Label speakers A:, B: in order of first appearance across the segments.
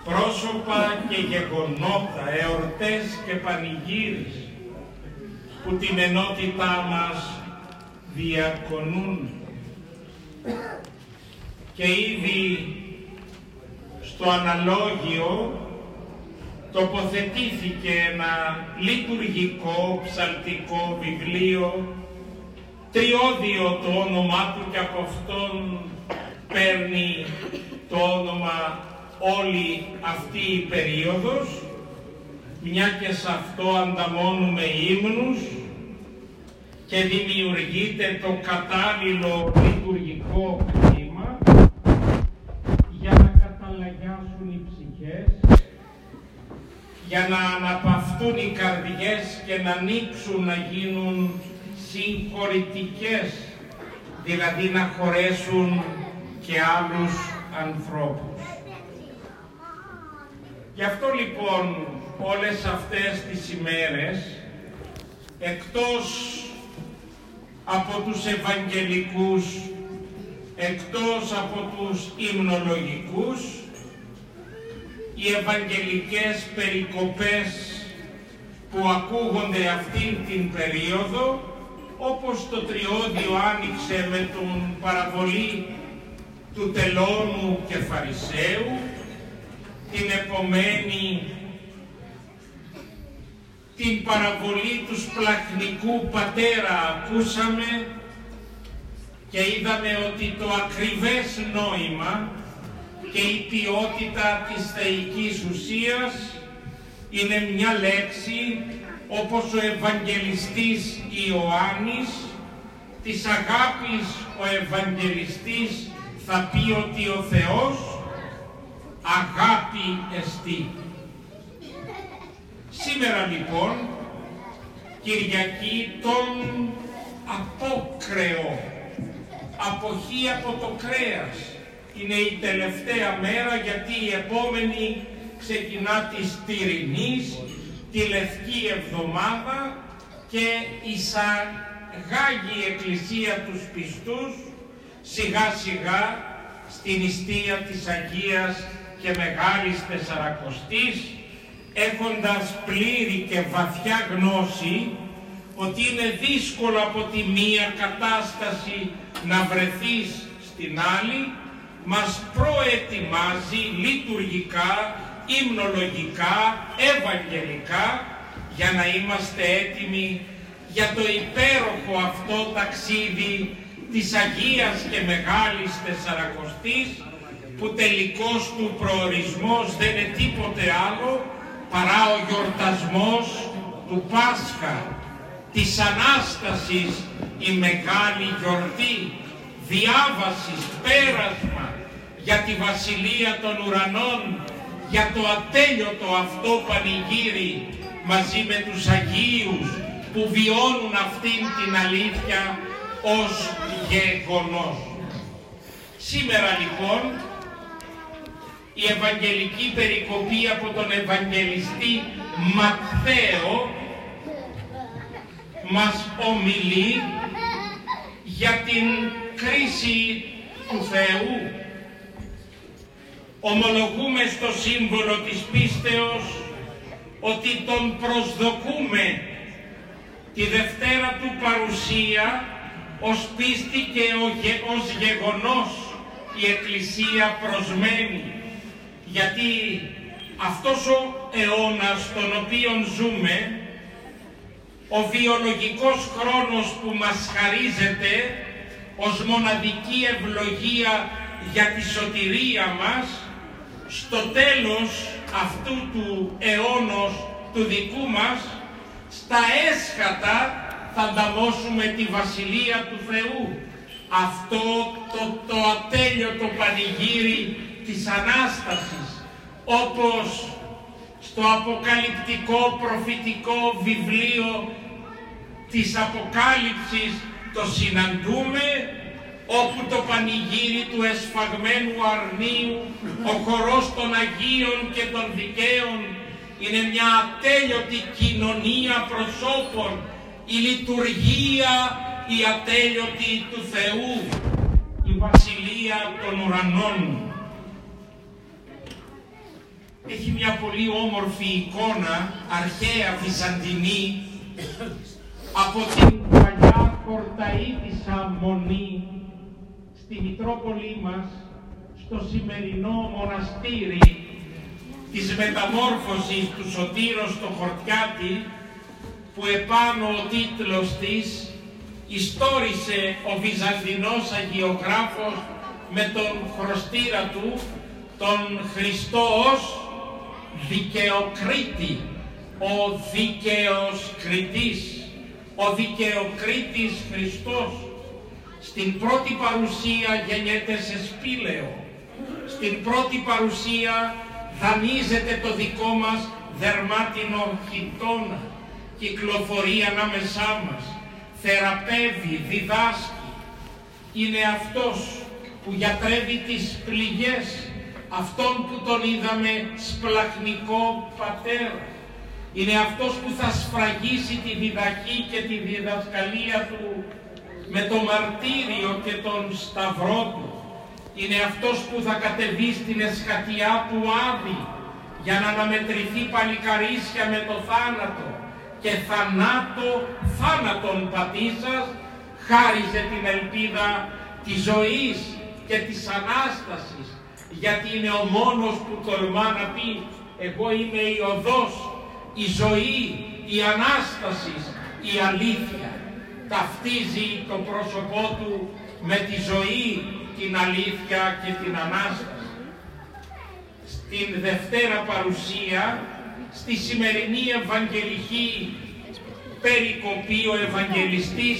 A: πρόσωπα και γεγονότα, εορτές και πανηγύρις που την ενότητά μας διακονούν. Και ήδη στο αναλόγιο τοποθετήθηκε ένα λειτουργικό ψαλτικό βιβλίο, τριώδιο το όνομά του και από αυτόν παίρνει το όνομα όλη αυτή η περίοδος, μια και σε αυτό ανταμώνουμε ύμνους και δημιουργείται το κατάλληλο λειτουργικό κλίμα για να καταλαγιάσουν οι ψυχές, για να αναπαυτούν οι καρδιές και να ανοίξουν, να γίνουν συγχωρητικές, δηλαδή να χωρέσουν και άλλους ανθρώπους. Γι' αυτό λοιπόν όλες αυτές τις ημέρες, εκτός από τους ευαγγελικούς, εκτός από τους υμνολογικούς, οι ευαγγελικές περικοπές που ακούγονται αυτήν την περίοδο, όπως το τριώδιο άνοιξε με την παραβολή του τελώνου και φαρισαίου, την επομένη την παραβολή του σπλαχνικού πατέρα ακούσαμε και είδαμε ότι το ακριβές νόημα και η ποιότητα της θεϊκής ουσίας είναι μια λέξη, όπως ο Ευαγγελιστής Ιωάννης, της αγάπης ο Ευαγγελιστής θα πει ότι ο Θεός αγάπη εστί. Σήμερα λοιπόν, Κυριακή των Απόκρεο, αποχή από το κρέας, είναι η τελευταία μέρα γιατί η επόμενη ξεκινά της Τυρινής, τη Λευκή Εβδομάδα και εισαγάγει η Εκκλησία τους πιστούς σιγά σιγά στην νηστεία της Αγίας και Μεγάλης Τεσσαρακοστής, έχοντας πλήρη και βαθιά γνώση ότι είναι δύσκολο από τη μία κατάσταση να βρεθείς στην άλλη, μας προετοιμάζει λειτουργικά, υμνολογικά, ευαγγελικά, για να είμαστε έτοιμοι για το υπέροχο αυτό ταξίδι της Αγίας και Μεγάλης Τεσσαρακοστής, που τελικός του προορισμός δεν είναι τίποτε άλλο παρά ο γιορτασμός του Πάσχα, της Ανάστασης, η μεγάλη γιορτή, διάβασης, πέρασμα για τη Βασιλεία των Ουρανών, για το ατέλειωτο αυτό πανηγύρι μαζί με τους Αγίους που βιώνουν αυτήν την αλήθεια ως γεγονός. Σήμερα λοιπόν η Ευαγγελική περικοπή από τον Ευαγγελιστή Ματθαίο μας ομιλεί για την κρίση του Θεού. Ομολογούμε στο σύμβολο της πίστεως ότι τον προσδοκούμε τη Δευτέρα του παρουσία ως πίστη και ως γεγονός η Εκκλησία προσμένει, γιατί αυτός ο αιώνας τον οποίο ζούμε, ο βιολογικός χρόνος που μας χαρίζεται ως μοναδική ευλογία για τη σωτηρία μας, στο τέλος αυτού του αιώνος του δικού μας, στα έσχατα θα ανταμώσουμε τη Βασιλεία του Θεού. Αυτό το ατέλειωτο πανηγύρι της Ανάστασης, όπως στο αποκαλυπτικό προφητικό βιβλίο της Αποκάλυψης το συναντούμε, όπου το πανηγύρι του εσφαγμένου αρνίου, ο χορός των Αγίων και των Δικαίων, είναι μια ατέλειωτη κοινωνία προσώπων, η λειτουργία η ατέλειωτη του Θεού, η Βασιλεία των Ουρανών. έχει μια πολύ όμορφη εικόνα, αρχαία βυζαντινή, από την παλιά χορταΐτισσα μονή στη Μητρόπολη μας, στο σημερινό μοναστήρι της μεταμόρφωσης του Σωτήρος στο Χορτιάτη, που επάνω ο τίτλος της ιστόρισε ο Βυζαντινός αγιογράφος με τον χρωστήρα του, τον Χριστό ως δικαιοκρίτη, ο δίκαιος κριτής, ο δικαιοκρίτης Χριστός. Στην πρώτη παρουσία γεννιέται σε σπήλαιο, στην πρώτη παρουσία δανείζεται το δικό μας δερμάτινο χιτώνα, κυκλοφορεί ανάμεσά μας, θεραπεύει, διδάσκει. Είναι αυτός που γιατρεύει τις πληγές, αυτόν που τον είδαμε σπλαχνικό πατέρα. Είναι αυτός που θα σφραγίσει τη διδαχή και τη διδασκαλία του με το μαρτύριο και τον σταυρό του. Είναι αυτός που θα κατεβεί στην εσχατιά του Άδη για να αναμετρηθεί παλικαρίσια με το θάνατο και θάνατον πατήσας, χάριζε την ελπίδα της ζωής και της Ανάστασης, γιατί είναι ο μόνος που τολμά να πει εγώ είμαι η οδός, η ζωή, η Ανάσταση, η αλήθεια. Ταυτίζει το πρόσωπό του με τη ζωή, την αλήθεια και την Ανάσταση. Στην Δευτέρα παρουσία, στη σημερινή Ευαγγελική περικοπή, ο Ευαγγελιστής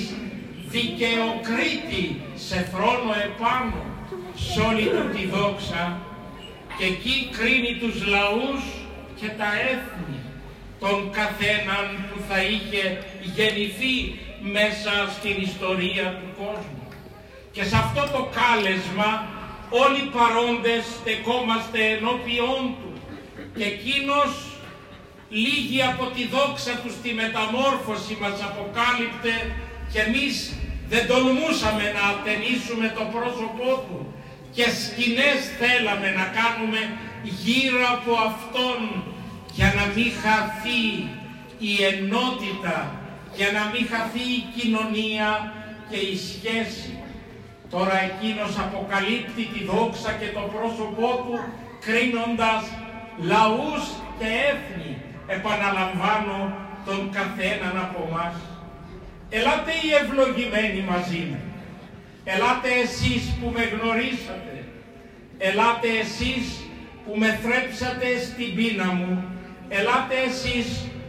A: δικαιοκρίτη σε θρόνο επάνω σ' όλη του τη δόξα, και εκεί κρίνει τους λαούς και τα έθνη, τον καθέναν που θα είχε γεννηθεί μέσα στην ιστορία του κόσμου. Και σε αυτό το κάλεσμα όλοι οι παρόντες στεκόμαστε ενώπιόν του, και εκείνος λίγοι από τη δόξα του στη μεταμόρφωση μας αποκάλυπτε, και εμείς δεν τολμούσαμε να ατενίσουμε το πρόσωπό του, και σκηνές θέλαμε να κάνουμε γύρω από αυτόν, για να μην χαθεί η ενότητα, για να μην χαθεί η κοινωνία και η σχέση. Τώρα εκείνος αποκαλύπτει τη δόξα και το πρόσωπό του, κρίνοντας λαούς και έθνη, επαναλαμβάνω, τον καθέναν από μας. Ελάτε οι ευλογημένοι μαζί μου, ελάτε εσείς που με γνωρίσατε, ελάτε εσείς που με θρέψατε στην πείνα μου, ελάτε εσείς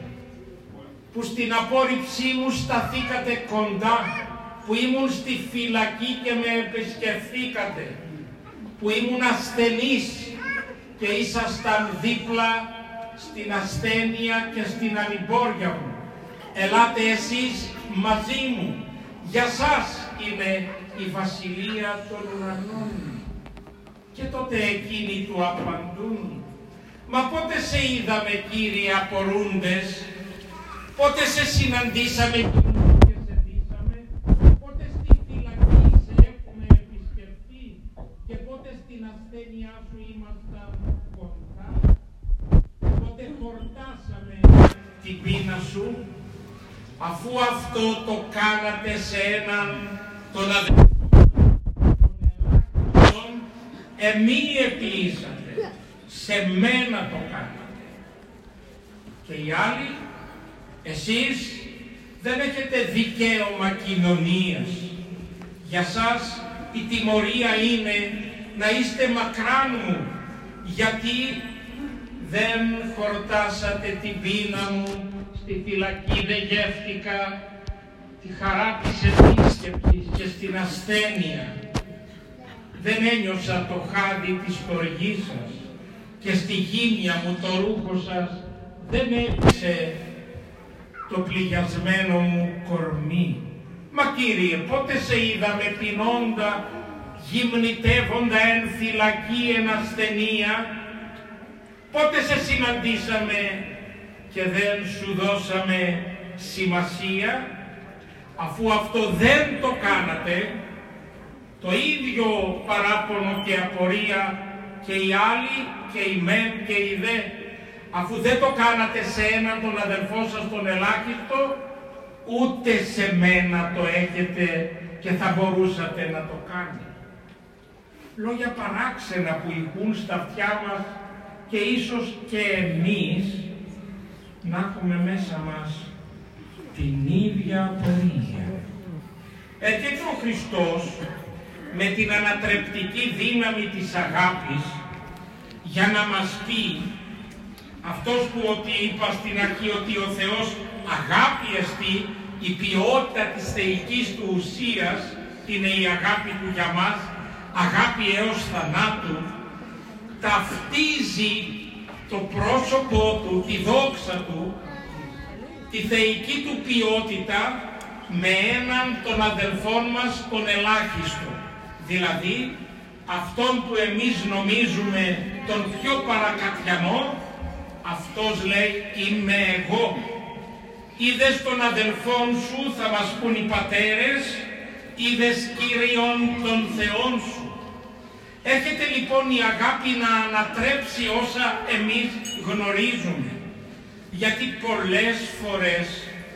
A: που στην απόρριψή μου σταθήκατε κοντά, που ήμουν στη φυλακή και με επισκεφθήκατε, που ήμουν ασθενής και ήσασταν δίπλα στην ασθένεια και στην ανημπόρια μου. Ελάτε εσείς μαζί μου, για σας είναι η βασιλεία των ουρανών. Και τότε εκείνοι του απαντούν, μα πότε σε είδαμε, Κύριε, απορούντες, πότε σε συναντήσαμε και σε δίσαμε, πότε στη φυλακή σε έχουμε επισκεφτεί και πότε στην ασθένειά σου ήμασταν κοντά, πότε χορτάσαμε την πείνα σου, αφού αυτό το κάνατε σε έναν τον αδελφό των εμεί επίησατε, σε μένα το κάνατε. Και οι άλλοι, εσείς δεν έχετε δικαίωμα κοινωνίας. Για σας η τιμωρία είναι να είστε μακράν μου, γιατί δεν χορτάσατε την πείνα μου, στη φυλακή δεν γεύτηκα τη χαρά της επίσκεψης και στην ασθένεια. Δεν ένιωσα το χάδι της στοργής σας και στη γύμνια μου το ρούχο σας δεν έπισε το πληγιασμένο μου κορμί. Μα Κύριε, πότε σε είδαμε πεινώντα, γυμνητεύοντα εν φυλακή εν ασθενεία, πότε σε συναντήσαμε και δεν σου δώσαμε σημασία, αφού αυτό δεν το κάνατε, το ίδιο παράπονο και απορία και οι άλλοι και η μεν και η δε, αφού δεν το κάνατε σε έναν τον αδελφό σας τον ελάχιστο, ούτε σε μένα το έχετε και θα μπορούσατε να το κάνετε. Λόγια παράξενα που ηχούν στα αυτιά μας και ίσως και εμείς να έχουμε μέσα μας την ίδια πορεία. Έτσι ο Χριστός με την ανατρεπτική δύναμη της αγάπης για να μας πει αυτός που ότι είπα στην αρχή ότι ο Θεός αγάπη εστί, η ποιότητα της θεϊκής του ουσίας είναι η αγάπη του για μας, αγάπη έως θανάτου, ταυτίζει το πρόσωπό του, τη δόξα του, τη θεϊκή του ποιότητα με έναν των αδελφών μας τον ελάχιστο, δηλαδή αυτόν που εμείς νομίζουμε τον πιο παρακατιανό, αυτός λέει είμαι εγώ. Είδες των αδελφών σου, θα μας πούν οι πατέρες, είδες Κύριον των Θεών σου. Έρχεται λοιπόν η αγάπη να ανατρέψει όσα εμείς γνωρίζουμε, γιατί πολλές φορές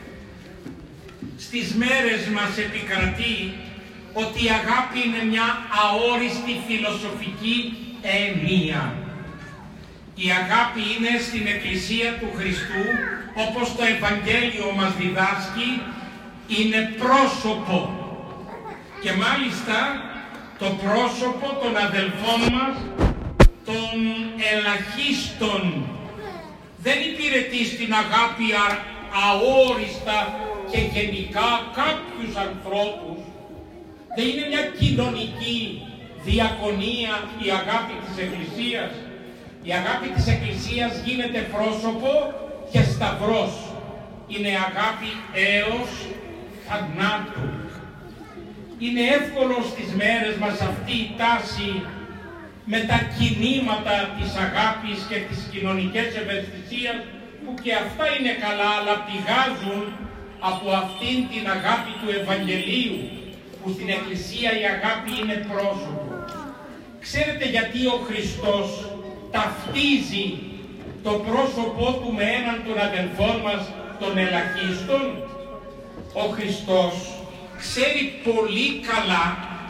A: στις μέρες μας επικρατεί ότι η αγάπη είναι μια αόριστη φιλοσοφική έννοια. Η αγάπη είναι στην Εκκλησία του Χριστού, όπως το Ευαγγέλιο μας διδάσκει, είναι πρόσωπο. Και μάλιστα το πρόσωπο των αδελφών μας, των ελαχίστων. Δεν υπηρετεί στην αγάπη αόριστα και γενικά κάποιους ανθρώπους. Δεν είναι μια κοινωνική διακονία η αγάπη της Εκκλησίας. Η αγάπη της Εκκλησίας γίνεται πρόσωπο και σταυρός. Είναι αγάπη έως θανάτου. Είναι εύκολο στις μέρες μας αυτή η τάση με τα κινήματα της αγάπης και της κοινωνικής ευαισθησίας, που και αυτά είναι καλά, αλλά πηγάζουν από αυτήν την αγάπη του Ευαγγελίου, που στην Εκκλησία η αγάπη είναι πρόσωπο. Ξέρετε γιατί ο Χριστός ταυτίζει το πρόσωπό του με έναν των αδελφών μας των ελαχίστων? Ο Χριστός ξέρει πολύ καλά,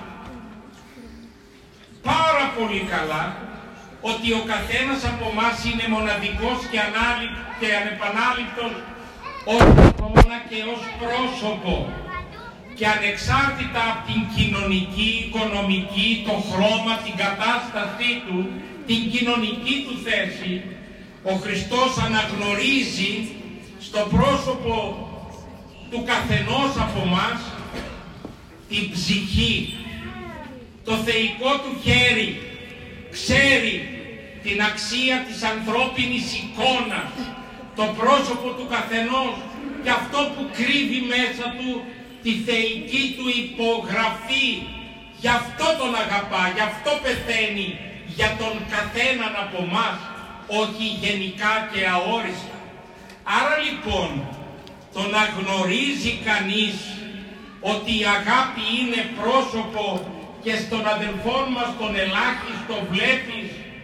A: πάρα πολύ καλά, ότι ο καθένας από εμάς είναι μοναδικός και ανεπανάληπτος ως εικόνα και ως πρόσωπο, και ανεξάρτητα από την κοινωνική, οικονομική, το χρώμα, την κατάστασή του, την κοινωνική του θέση, ο Χριστός αναγνωρίζει στο πρόσωπο του καθενός από μας την ψυχή, το θεϊκό του χέρι, ξέρει την αξία της ανθρώπινης εικόνας, το πρόσωπο του καθενός και αυτό που κρύβει μέσα του τη θεϊκή του υπογραφή. Γι' αυτό τον αγαπά, γι' αυτό πεθαίνει για τον καθέναν από μας, όχι γενικά και αόριστα. Άρα λοιπόν, το να γνωρίζει κανείς ότι η αγάπη είναι πρόσωπο και στον αδελφό μας τον ελάχιστο βλέπεις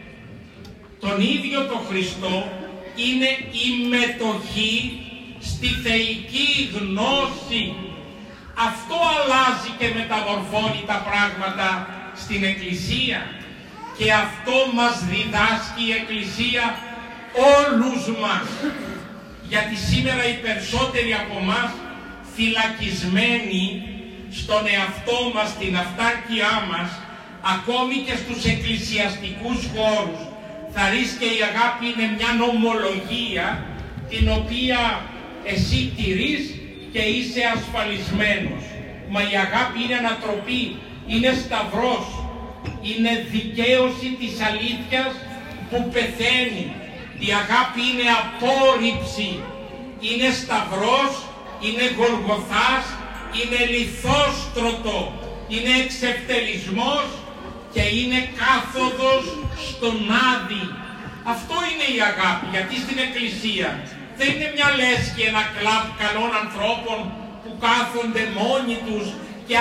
A: τον ίδιο τον Χριστό, είναι η μετοχή στη θεϊκή γνώση. Αυτό αλλάζει και μεταμορφώνει τα πράγματα στην Εκκλησία, και αυτό μας διδάσκει η Εκκλησία όλους μας, γιατί σήμερα οι περισσότεροι από μας φυλακισμένοι στον εαυτό μας, στην αυτάρκειά μας, ακόμη και στους εκκλησιαστικούς χώρους, θα ρίξει και η αγάπη είναι μια νομολογία την οποία εσύ τηρείς και είσαι ασφαλισμένος. Μα η αγάπη είναι ανατροπή, είναι σταυρός, είναι δικαίωση της αλήθειας που πεθαίνει. Η αγάπη είναι απόρριψη, είναι σταυρός, είναι γολγοθάς, είναι λιθόστρωτο, είναι εξευτελισμός και είναι κάθοδος στον Άδη. Αυτό είναι η αγάπη, γιατί στην Εκκλησία δεν είναι μια λέσχη, ένα κλαμπ καλών ανθρώπων που κάθονται μόνοι τους και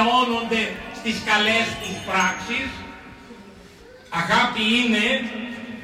A: αυτοδικαιώνονται στις καλές τους πράξεις. Αγάπη είναι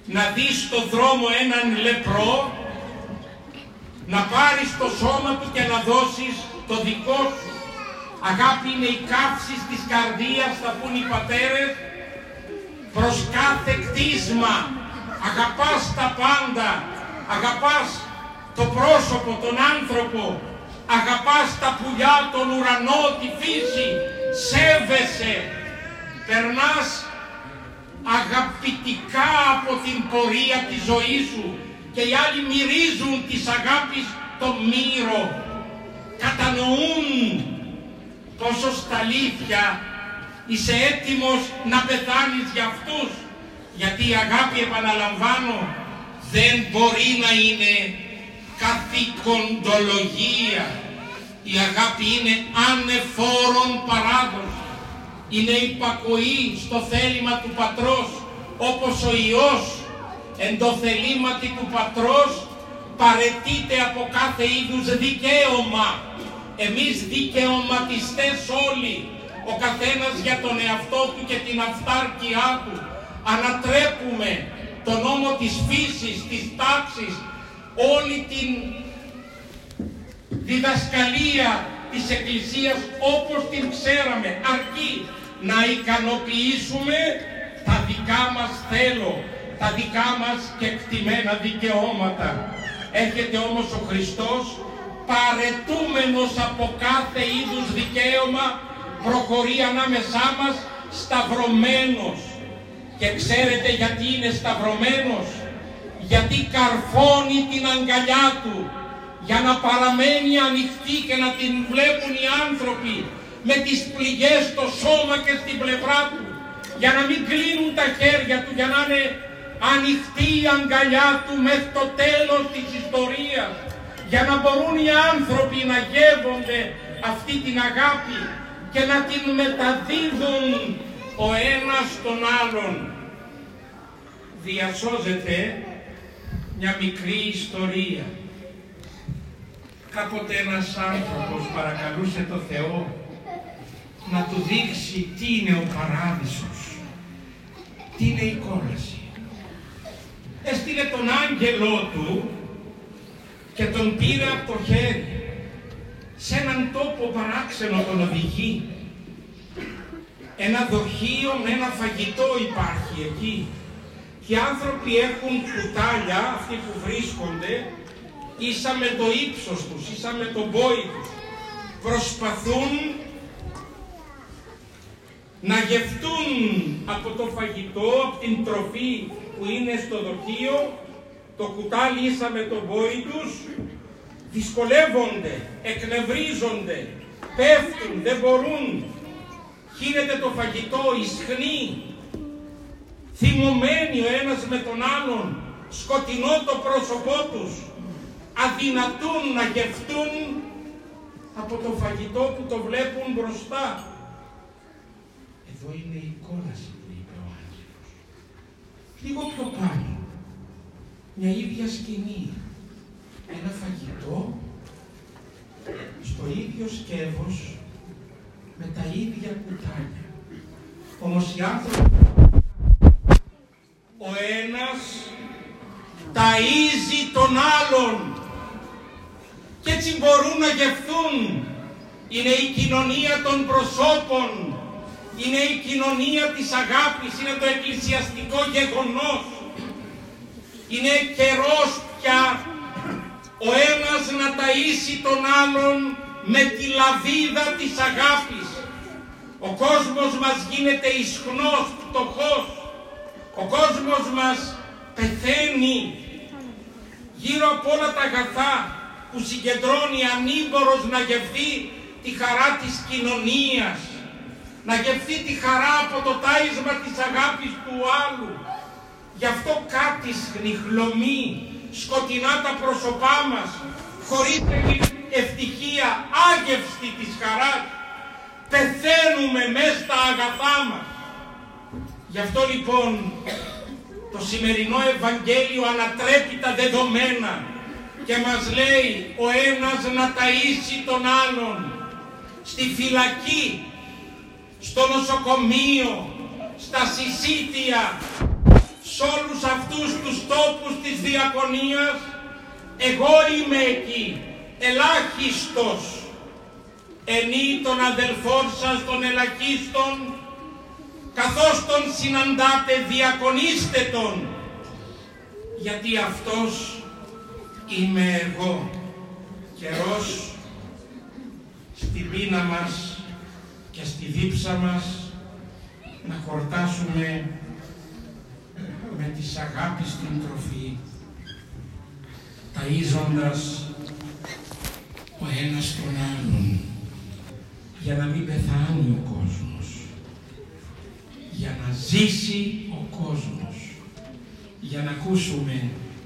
A: να δεις στο δρόμο έναν λεπρό, να πάρεις το σώμα του και να δώσεις το δικό σου. Αγάπη είναι η καύση της καρδίας, θα πούν οι πατέρες, προς κάθε κτίσμα. Αγαπάς τα πάντα, αγαπάς το πρόσωπο, τον άνθρωπο, αγαπάς τα πουλιά, τον ουρανό, τη φύση, σέβεσαι, περνάς αγαπητικά από την πορεία της ζωής σου και οι άλλοι μυρίζουν της αγάπης το μύρο, κατανοούν πόσο στα αλήθεια είσαι έτοιμος να πεθάνεις για αυτούς, γιατί η αγάπη, επαναλαμβάνω, δεν μπορεί να είναι καθηκοντολογία. Η αγάπη είναι ανεφόρον παράδοση, είναι υπακοή στο θέλημα του Πατρός, όπως ο Υιός εν το θελήματι του Πατρός παραιτείται από κάθε είδους δικαίωμα. Εμείς δικαιωματιστές όλοι, ο καθένας για τον εαυτό του και την αυτάρκειά του, ανατρέπουμε τον νόμο της φύσης, της τάξης, όλη την διδασκαλία της Εκκλησίας όπως την ξέραμε, αρκεί να ικανοποιήσουμε τα δικά μας θέλω, τα δικά μας κεκτημένα δικαιώματα. Έρχεται όμως ο Χριστός παρετούμενος από κάθε είδους δικαίωμα, προχωρεί ανάμεσά μας σταυρωμένος. Και ξέρετε γιατί είναι σταυρωμένος? Γιατί καρφώνει την αγκαλιά του για να παραμένει ανοιχτή και να την βλέπουν οι άνθρωποι με τις πληγές στο σώμα και στην πλευρά του, για να μην κλείνουν τα χέρια του, για να είναι ανοιχτή η αγκαλιά του μέχρι το τέλος της ιστορίας, για να μπορούν οι άνθρωποι να γεύονται αυτή την αγάπη και να την μεταδίδουν ο ένας τον άλλον. Διασώζεται μια μικρή ιστορία. Κάποτε ένας άνθρωπος παρακαλούσε το Θεό να του δείξει τι είναι ο παράδεισος, τι είναι η κόλαση. Έστειλε τον άγγελό του και τον πήρε από το χέρι. Σε έναν τόπο παράξενο τον οδηγεί. Ένα δοχείο με ένα φαγητό υπάρχει εκεί. Και οι άνθρωποι έχουν κουτάλια, αυτοί που βρίσκονται, ίσα με το ύψος τους, ίσα με τον πόη τους. Προσπαθούν να γευτούν από το φαγητό, από την τροφή που είναι στο δοχείο, το κουτάλι ίσα με τον πόη τους, δυσκολεύονται, εκνευρίζονται, πέφτουν, δεν μπορούν. Χύνεται το φαγητό, ισχνεί, θυμωμένοι ο ένας με τον άλλον, σκοτεινό το πρόσωπό τους, αδυνατούν να γευτούν από το φαγητό που το βλέπουν μπροστά. Εδώ είναι η κόλαση που είπε ο άγγελος. Λίγο πιο πάνω, μια ίδια σκηνή, ένα φαγητό στο ίδιο σκεύος με τα ίδια κουτάλια. Όμως οι άνθρωποι, ο ένας ταΐζει τον άλλον και έτσι μπορούν να γευθούν. Είναι η κοινωνία των προσώπων, είναι η κοινωνία της αγάπης, είναι το εκκλησιαστικό γεγονός. Είναι καιρός πια ο ένας να ταΐσει τον άλλον με τη λαβίδα της αγάπης. Ο κόσμος μας γίνεται ισχνός, φτωχός. Ο κόσμος μας πεθαίνει γύρω από όλα τα αγαθά που συγκεντρώνει, ανήμπορος να γευθεί τη χαρά της κοινωνίας, να γευθεί τη χαρά από το τάισμα της αγάπης του άλλου. Γι' αυτό κάτι σχνιχλωμεί, σκοτεινά τα πρόσωπά μας, χωρίς ευτυχία, άγευστη της χαράς. Πεθαίνουμε μέσα στα αγαθά μας. Γι' αυτό λοιπόν το σημερινό Ευαγγέλιο ανατρέπει τα δεδομένα και μας λέει ο ένας να ταΐσει τον άλλον στη φυλακή, στο νοσοκομείο, στα συσίτια, σ' όλους αυτούς τους τόπους της διακονίας, εγώ είμαι εκεί, ελάχιστος, ενή των αδελφών σας των ελαχίστων, καθώς τον συναντάτε διακονήστε τον, γιατί αυτός είμαι εγώ. Καιρός στην πείνα μας και στη δίψα μας να χορτάσουμε με της αγάπης την τροφή, ταΐζοντας ο ένας τον άλλον, για να μην πεθάνει ο κόσμος, για να ζήσει ο κόσμος, για να ακούσουμε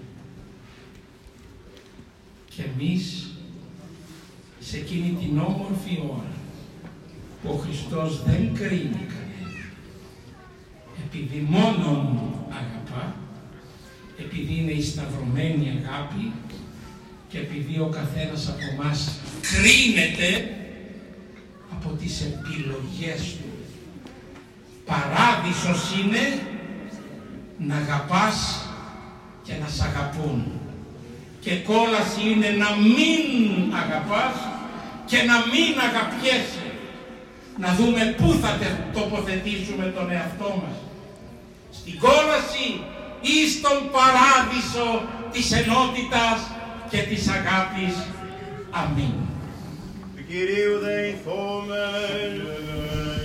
A: και εμείς σε εκείνη την όμορφη ώρα που ο Χριστός δεν κρίνει κανένα, επειδή μόνον αγαπά, επειδή είναι η σταυρωμένη αγάπη και επειδή ο καθένας από εμάς κρίνεται από τις επιλογές του. Παράδεισος είναι να αγαπάς και να σ' αγαπούν, και κόλαση είναι να μην αγαπάς και να μην αγαπιέσαι. Να δούμε πού θα τοποθετήσουμε τον εαυτό μας, στην κόλαση ή στον παράδεισο της ενότητας και της αγάπης. Αμήν.
B: Κυρίου δεηθόμεν.